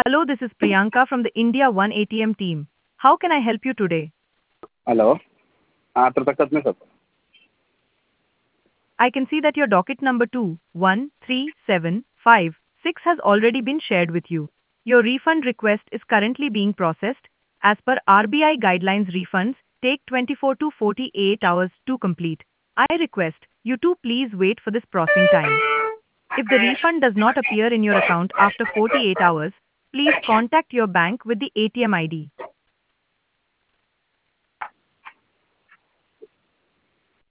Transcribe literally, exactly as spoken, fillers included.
Hello, this is Priyanka from the India One A T M team. How can I help you today? Hello. हाँ तर तक में सब I can see that your docket number two one three seven five six has already been shared with you. Your refund request is currently being processed. As per R B I guidelines, refunds take twenty-four to forty-eight hours to complete. I request you to please wait for this processing time. If the refund does not appear in your account after forty-eight hours, please contact your bank with the A T M I D.